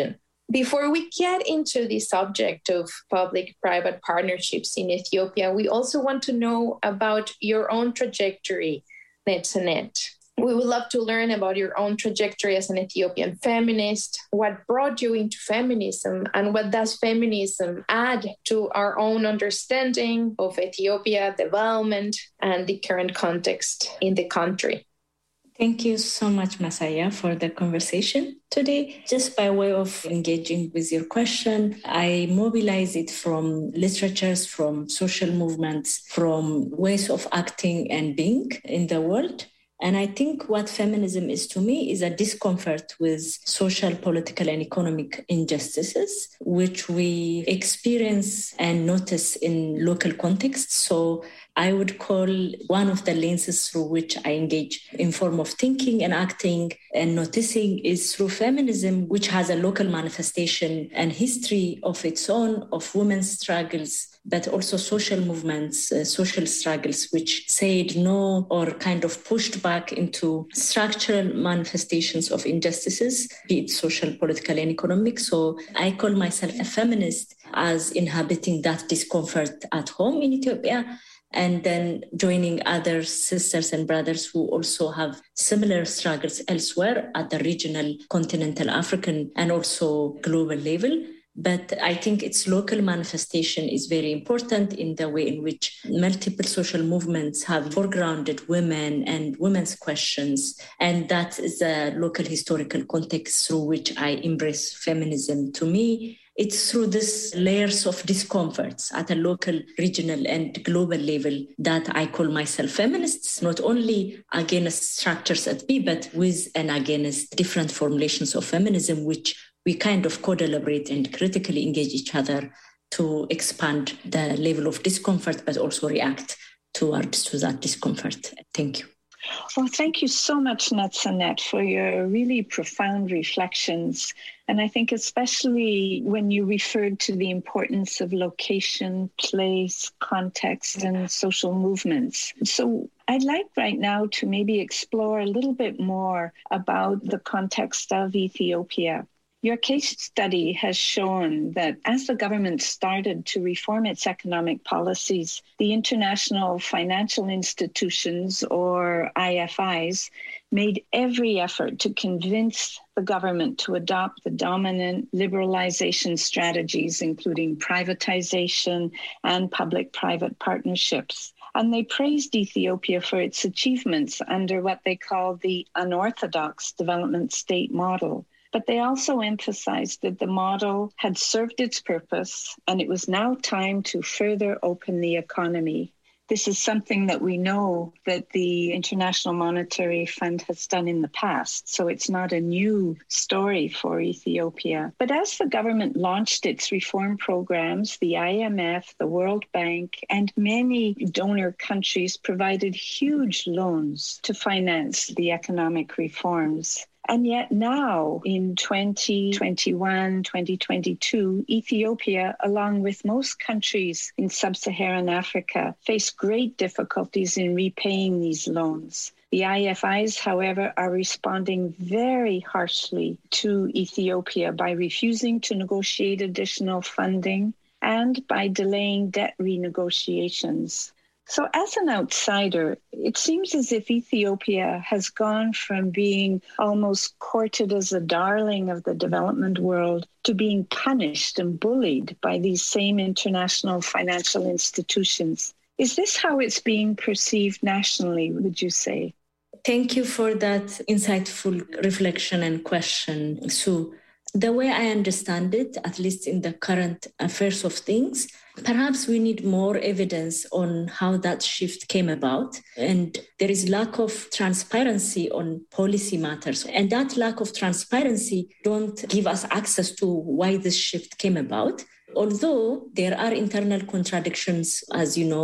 Before we get into the subject of public-private partnerships in Ethiopia, we also want to know about your own trajectory, Netzanet. We would love to learn about your own trajectory as an Ethiopian feminist, what brought you into feminism, and what does feminism add to our own understanding of Ethiopia development and the current context in the country. Thank you so much, Masaya, for the conversation today. Just by way of engaging with your question, I mobilize it from literatures, from social movements, from ways of acting and being in the world. And I think what feminism is to me is a discomfort with social, political, and economic injustices, which we experience and notice in local contexts. So I would call one of the lenses through which I engage in form of thinking and acting and noticing is through feminism, which has a local manifestation and history of its own, of women's struggles, but also social movements, uh, social struggles, which said no or kind of pushed back into structural manifestations of injustices, be it social, political, and economic. So I call myself a feminist as inhabiting that discomfort at home in Ethiopia, and then joining other sisters and brothers who also have similar struggles elsewhere at the regional, continental, African, and also global level. But I think its local manifestation is very important in the way in which multiple social movements have foregrounded women and women's questions. And that is a local historical context through which I embrace feminism. To me, it's through these layers of discomforts at a local, regional, and global level that I call myself feminists, not only against structures at B, but with and against different formulations of feminism, which we kind of co-deliberate and critically engage each other to expand the level of discomfort, but also react towards to that discomfort. Thank you. Well, thank you so much, Netzanet, for your really profound reflections. And I think especially when you referred to the importance of location, place, context, and social movements. So I'd like right now to maybe explore a little bit more about the context of Ethiopia. Your case study has shown that as the government started to reform its economic policies, the international financial institutions, or I F Is, made every effort to convince the government to adopt the dominant liberalization strategies, including privatization and public-private partnerships. And they praised Ethiopia for its achievements under what they call the unorthodox development state model. But they also emphasized that the model had served its purpose and it was now time to further open the economy. This is something that we know that the International Monetary Fund has done in the past, so it's not a new story for Ethiopia. But as the government launched its reform programs, the I M F, the World Bank, and many donor countries provided huge loans to finance the economic reforms. And yet now, in twenty twenty-one, twenty twenty-two, Ethiopia, along with most countries in sub-Saharan Africa, face great difficulties in repaying these loans. The I F Is, however, are responding very harshly to Ethiopia by refusing to negotiate additional funding and by delaying debt renegotiations. So as an outsider, it seems as if Ethiopia has gone from being almost courted as a darling of the development world to being punished and bullied by these same international financial institutions. Is this how it's being perceived nationally, would you say? Thank you for that insightful reflection and question, Sue. The way I understand it, at least in the current affairs of things, perhaps we need more evidence on how that shift came about. And there is lack of transparency on policy matters. And that lack of transparency don't give us access to why this shift came about. Although there are internal contradictions, as you know,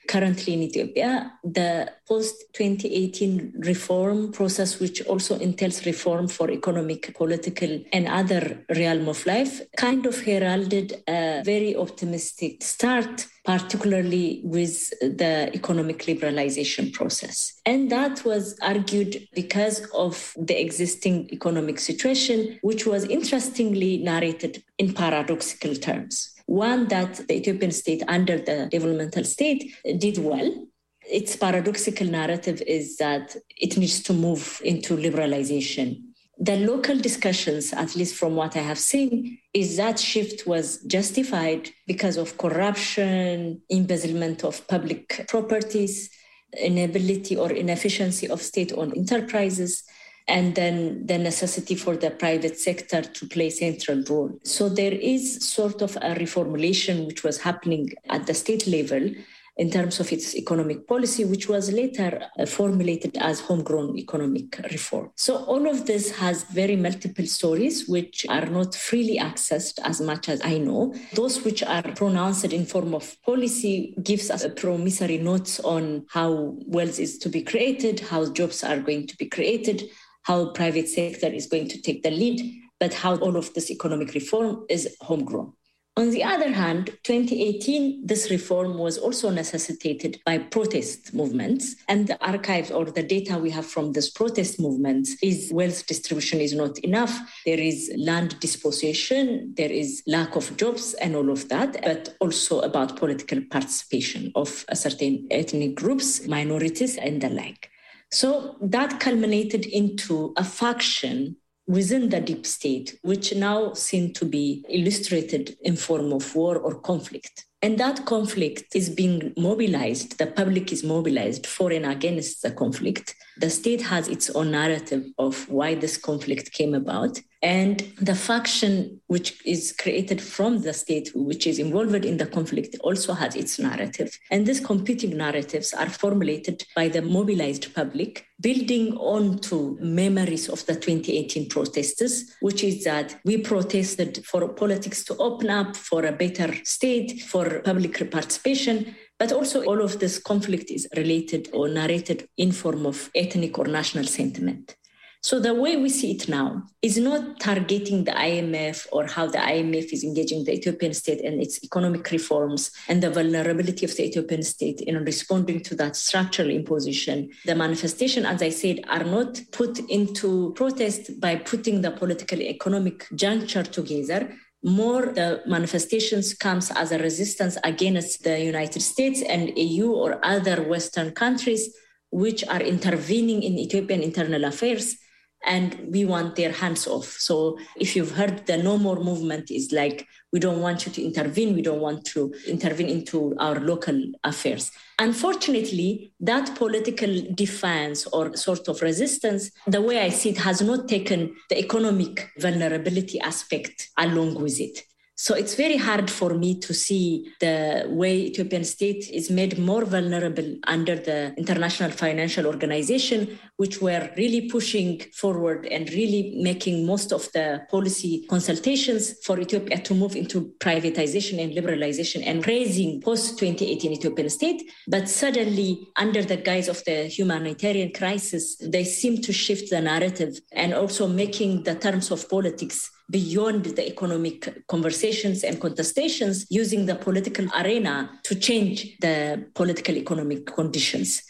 currently in Ethiopia, the post twenty eighteen reform process, which also entails reform for economic, political, and other realm of life, kind of heralded a very optimistic start, particularly with the economic liberalization process. And that was argued because of the existing economic situation, which was interestingly narrated in paradoxical terms. One, that the Ethiopian state under the developmental state did well. Its paradoxical narrative is that it needs to move into liberalization. The local discussions, at least from what I have seen, is that shift was justified because of corruption, embezzlement of public properties, inability or inefficiency of state-owned enterprises, and then the necessity for the private sector to play a central role. So there is sort of a reformulation which was happening at the state level in terms of its economic policy, which was later formulated as homegrown economic reform. So all of this has very multiple stories, which are not freely accessed as much as I know. Those which are pronounced in form of policy gives us a promissory notes on how wealth is to be created, how jobs are going to be created, how private sector is going to take the lead, but how all of this economic reform is homegrown. On the other hand, twenty eighteen, this reform was also necessitated by protest movements, and the archives or the data we have from this protest movements is wealth distribution is not enough. There is land dispossession, there is lack of jobs and all of that, but also about political participation of certain ethnic groups, minorities, and the like. So that culminated into a faction within the deep state, which now seem to be illustrated in form of war or conflict. And that conflict is being mobilized. The public is mobilized for and against the conflict. The state has its own narrative of why this conflict came about. And the faction which is created from the state, which is involved in the conflict, also has its narrative. And these competing narratives are formulated by the mobilized public, building on to memories of the twenty eighteen protesters, which is that we protested for politics to open up, for a better state, for public participation. But also all of this conflict is related or narrated in form of ethnic or national sentiment. So the way we see it now is not targeting the I M F or how the I M F is engaging the Ethiopian state and its economic reforms and the vulnerability of the Ethiopian state in responding to that structural imposition. The manifestation, as I said, are not put into protest by putting the political economic juncture together. More the manifestations comes as a resistance against the United States and E U or other Western countries which are intervening in Ethiopian internal affairs, and we want their hands off. So if you've heard the No More movement is like, we don't want you to intervene, we don't want to intervene into our local affairs. Unfortunately, that political defiance or sort of resistance, the way I see it, has not taken the economic vulnerability aspect along with it. So it's very hard for me to see the way Ethiopian state is made more vulnerable under the International Financial Organization, which were really pushing forward and really making most of the policy consultations for Ethiopia to move into privatization and liberalization and praising post twenty eighteen Ethiopian state. But suddenly, under the guise of the humanitarian crisis, they seem to shift the narrative and also making the terms of politics beyond the economic conversations and contestations, using the political arena to change the political economic conditions.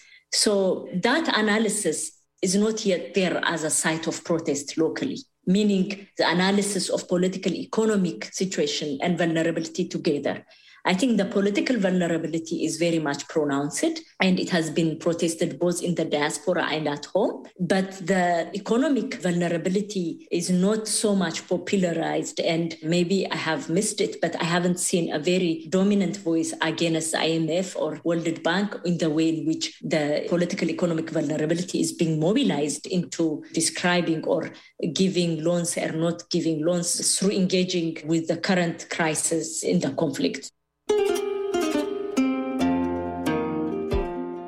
So that analysis is not yet there as a site of protest locally, meaning the analysis of political economic situation and vulnerability together. I think the political vulnerability is very much pronounced, and it has been protested both in the diaspora and at home. But the economic vulnerability is not so much popularized, and maybe I have missed it, but I haven't seen a very dominant voice against I M F or World Bank in the way in which the political economic vulnerability is being mobilized into describing or giving loans or not giving loans through engaging with the current crisis in the conflict.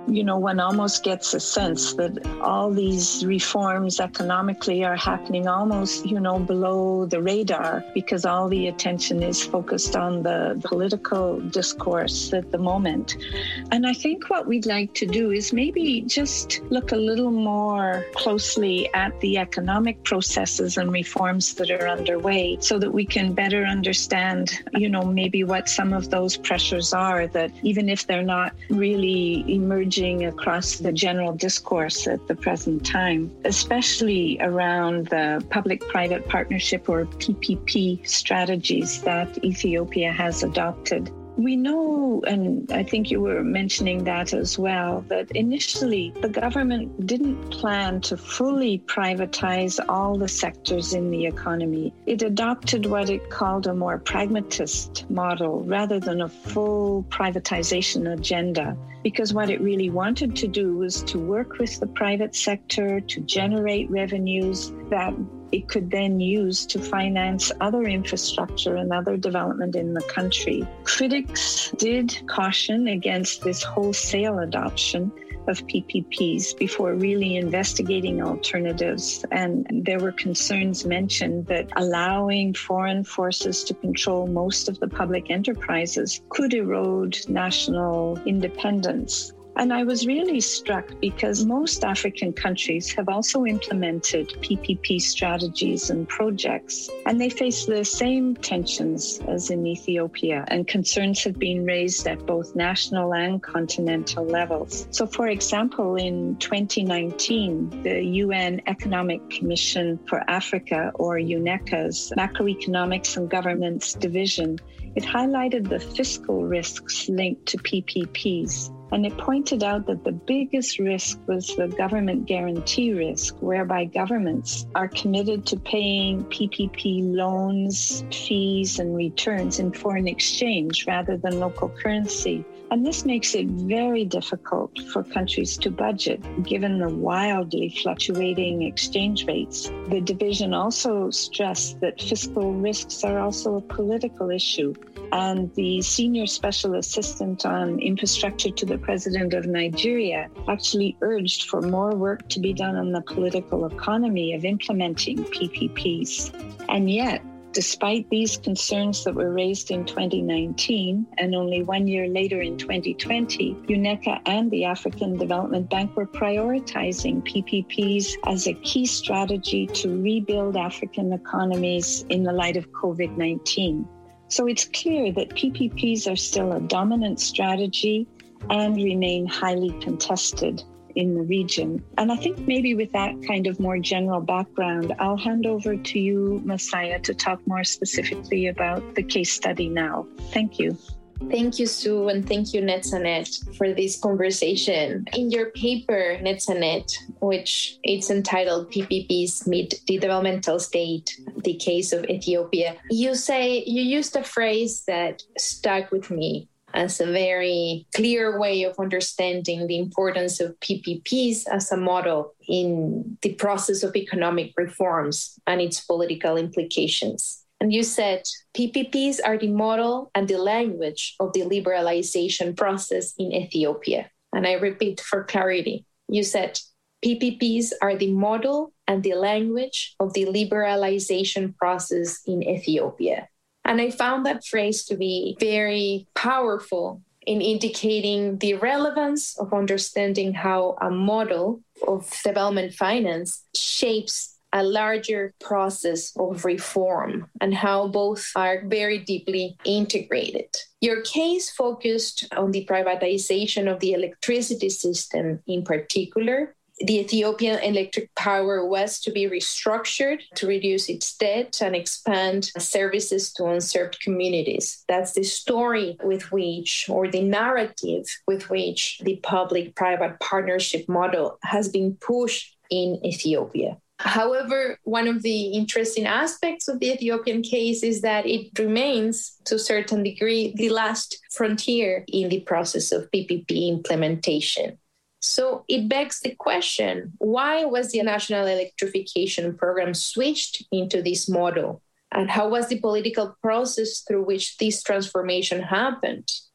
you know, one almost gets a sense that all these reforms economically are happening almost, you know, below the radar because all the attention is focused on the political discourse at the moment. And I think what we'd like to do is maybe just look a little more closely at the economic processes and reforms that are underway so that we can better understand, you know, maybe what some of those pressures are that even if they're not really emerging across the general discourse at the present time, especially around the public-private partnership or P P P strategies that Ethiopia has adopted. We know, and I think you were mentioning that as well, that initially the government didn't plan to fully privatize all the sectors in the economy. It adopted what it called a more pragmatist model rather than a full privatization agenda, because what it really wanted to do was to work with the private sector to generate revenues that it could then use to finance other infrastructure and other development in the country. Critics did caution against this wholesale adoption of P P Ps before really investigating alternatives. And there were concerns mentioned that allowing foreign forces to control most of the public enterprises could erode national independence. And I was really struck because most African countries have also implemented P P P strategies and projects, and they face the same tensions as in Ethiopia, and concerns have been raised at both national and continental levels. So, for example, in twenty nineteen, the U N Economic Commission for Africa, or UNECA's Macroeconomics and Governance Division, it highlighted the fiscal risks linked to P P Ps. And it pointed out that the biggest risk was the government guarantee risk, whereby governments are committed to paying P P P loans, fees, and returns in foreign exchange rather than local currency. And this makes it very difficult for countries to budget, given the wildly fluctuating exchange rates. The division also stressed that fiscal risks are also a political issue. And the senior special assistant on infrastructure to the president of Nigeria actually urged for more work to be done on the political economy of implementing P P Ps. And yet, despite these concerns that were raised in twenty nineteen, and only one year later in twenty twenty, UNECA and the African Development Bank were prioritizing P P Ps as a key strategy to rebuild African economies in the light of COVID nineteen. So it's clear that P P Ps are still a dominant strategy and remain highly contested in the region. And I think maybe with that kind of more general background, I'll hand over to you, Masaya, to talk more specifically about the case study now. Thank you. Thank you, Sue, and thank you, Netzanet, for this conversation. In your paper, Netzanet, which it's entitled P P Ps Meet the Developmental State, the Case of Ethiopia, you say, you used a phrase that stuck with me as a very clear way of understanding the importance of P P Ps as a model in the process of economic reforms and its political implications. And you said, P P Ps are the model and the language of the liberalization process in Ethiopia. And I repeat for clarity, you said, P P Ps are the model and the language of the liberalization process in Ethiopia. And I found that phrase to be very powerful in indicating the relevance of understanding how a model of development finance shapes a larger process of reform and how both are very deeply integrated. Your case focused on the privatization of the electricity system in particular. The Ethiopian electric power was to be restructured to reduce its debt and expand services to unserved communities. That's the story with which, or the narrative with which, the public-private partnership model has been pushed in Ethiopia. However, one of the interesting aspects of the Ethiopian case is that it remains, to a certain degree, the last frontier in the process of P P P implementation. So it begs the question, why was the National Electrification Program switched into this model? And how was the political process through which this transformation happened?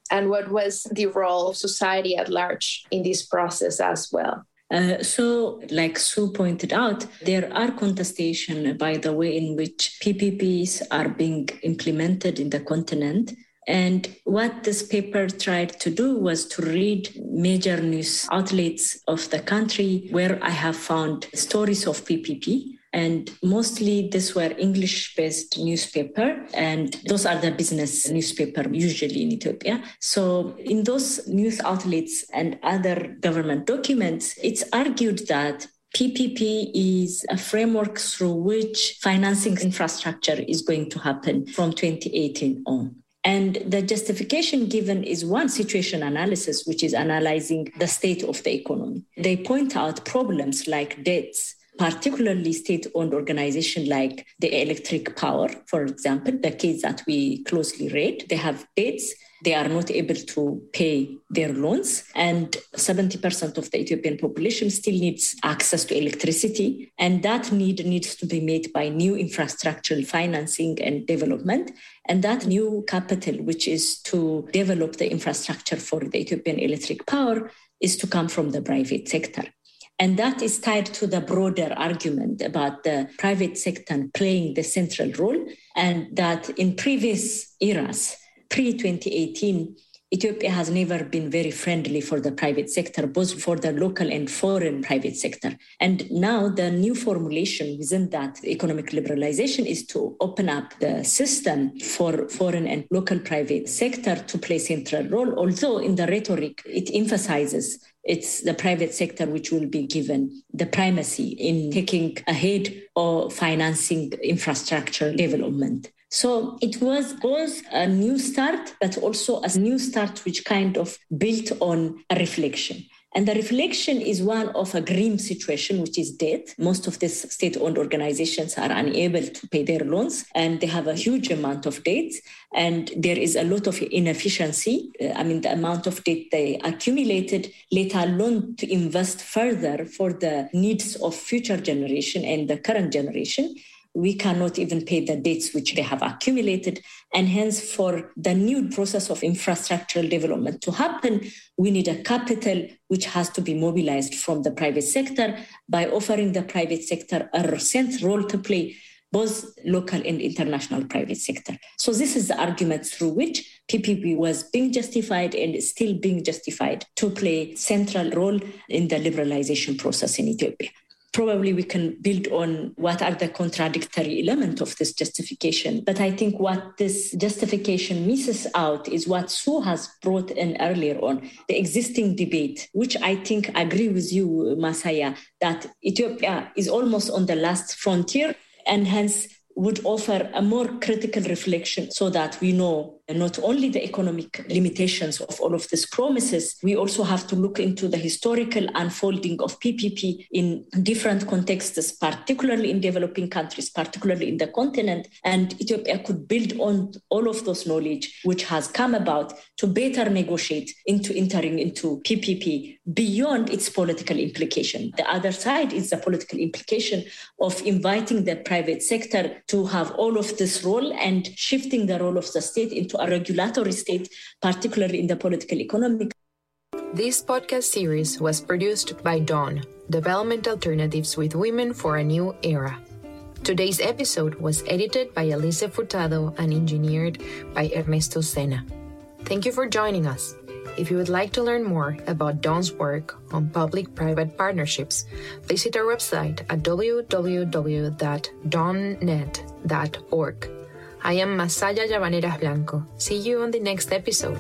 And what was the role of society at large in this process as well? Uh, so, like Sue pointed out, there are contestation by the way in which P P Ps are being implemented in the continent. And what this paper tried to do was to read major news outlets of the country where I have found stories of P P P. And mostly these were English-based newspaper, and those are the business newspaper usually in Ethiopia. So in those news outlets and other government documents, it's argued that P P P is a framework through which financing infrastructure is going to happen from twenty eighteen on. And the justification given is one situation analysis, which is analyzing the state of the economy. They point out problems like debts, particularly state-owned organizations like the electric power, for example, the case that we closely read. They have debts, they are not able to pay their loans, and seventy percent of the Ethiopian population still needs access to electricity, and that need needs to be met by new infrastructural financing and development. And that new capital, which is to develop the infrastructure for the Ethiopian electric power, is to come from the private sector. And that is tied to the broader argument about the private sector playing the central role, and that in previous eras, pre twenty eighteen, Ethiopia has never been very friendly for the private sector, both for the local and foreign private sector. And now the new formulation within that economic liberalization is to open up the system for foreign and local private sector to play central role, although in the rhetoric, it emphasizes it's the private sector which will be given the primacy in taking ahead or financing infrastructure development. So it was both a new start, but also a new start which kind of built on a reflection. And the reflection is one of a grim situation, which is debt. Most of these state-owned organizations are unable to pay their loans, and they have a huge amount of debt. And there is a lot of inefficiency. I mean, the amount of debt they accumulated, let alone to invest further for the needs of future generation and the current generation. We cannot even pay the debts which they have accumulated. And hence, for the new process of infrastructural development to happen, we need a capital which has to be mobilized from the private sector by offering the private sector a central role to play, both local and international private sector. So this is the argument through which P P P was being justified and is still being justified to play central role in the liberalization process in Ethiopia. Probably we can build on what are the contradictory elements of this justification. But I think what this justification misses out is what Sue has brought in earlier on, the existing debate, which I think I agree with you, Masaya, that Ethiopia is almost on the last frontier and hence would offer a more critical reflection so that we know not only the economic limitations of all of these promises, we also have to look into the historical unfolding of P P P in different contexts, particularly in developing countries, particularly in the continent. And Ethiopia could build on all of those knowledge which has come about to better negotiate into entering into P P P beyond its political implication. The other side is the political implication of inviting the private sector to have all of this role and shifting the role of the state into a regulatory state, particularly in the political economy. This podcast series was produced by Dawn, Development Alternatives with Women for a New Era. Today's episode was edited by Elise Furtado and engineered by Ernesto Sena. Thank you for joining us. If you would like to learn more about Dawn's work on public-private partnerships, visit our website at w w w dot dawn net dot org. I am Masaya Llavaneras Blanco. See you on the next episode.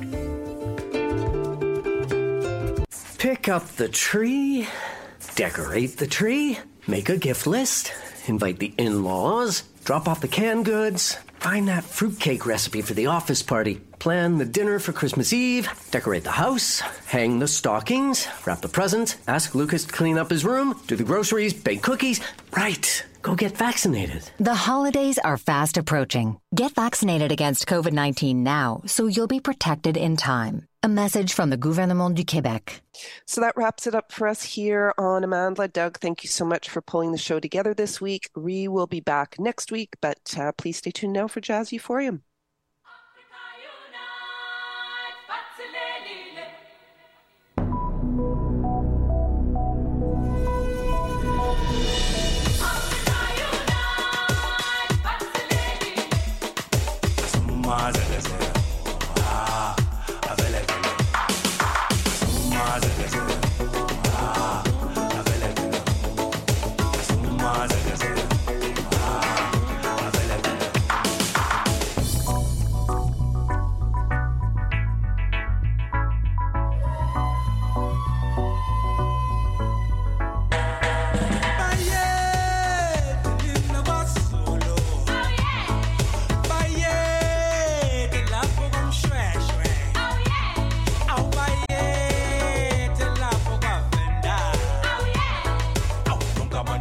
Pick up the tree, decorate the tree, make a gift list, invite the in-laws, drop off the canned goods, find that fruitcake recipe for the office party, plan the dinner for Christmas Eve, decorate the house, hang the stockings, wrap the presents, ask Lucas to clean up his room, do the groceries, bake cookies. Right. Go get vaccinated. The holidays are fast approaching. Get vaccinated against covid nineteen now so you'll be protected in time. A message from the Gouvernement du Québec. So that wraps it up for us here on Amandla. Doug, thank you so much for pulling the show together this week. We will be back next week, but uh, please stay tuned now for Jazz Euphorium.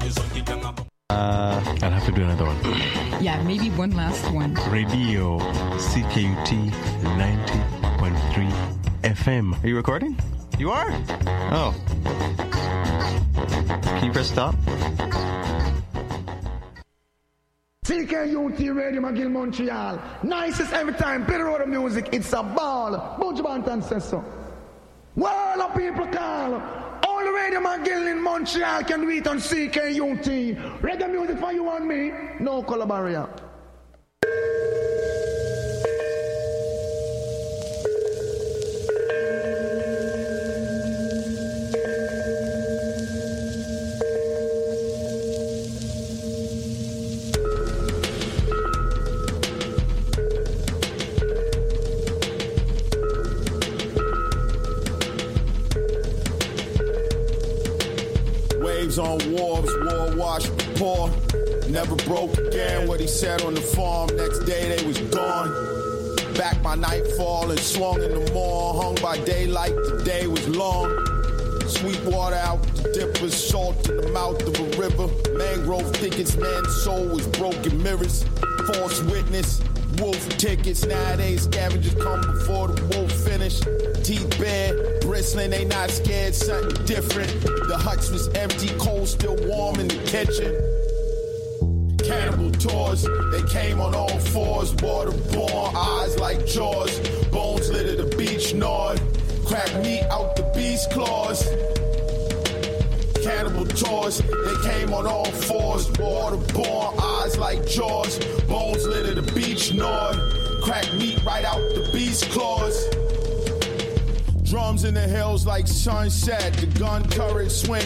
Uh, I'll have to do another one. Yeah, maybe one last one. Radio C K U T ninety point three F M. Are you recording? You are? Oh. Can you press stop? C K U T Radio McGill Montreal. Nicest every time. Better order music. It's a ball. Bunch of Bantan says so. World of people call. Only Radio McGill in Montreal can do it on C K U T. Reggae music for you and me. No color barrier. On wharves, war washed poor. Never broke again what he said on the farm. Next day they was gone. Back by nightfall and swung in the morn. Hung by daylight, the day was long. Sweet water out the dippers, salt in the mouth of a river. Mangrove thickets, man's soul was broken mirrors. False witness, wolf tickets. Nowadays scavengers come before the wolf finish. Teeth bare, bristling, they not scared, something different. The huts was empty, cold, still warm in the kitchen. Cannibal tours, they came on all fours. Waterborne, eyes like jaws. Bones litter the beach, gnawed. Crack meat out the beast claws. Cannibal tours, they came on all fours. Waterborne, eyes like jaws. Bones litter the beach, gnawed. Crack meat right out the beast claws. Drums in the hills like sunset. The gun turret swing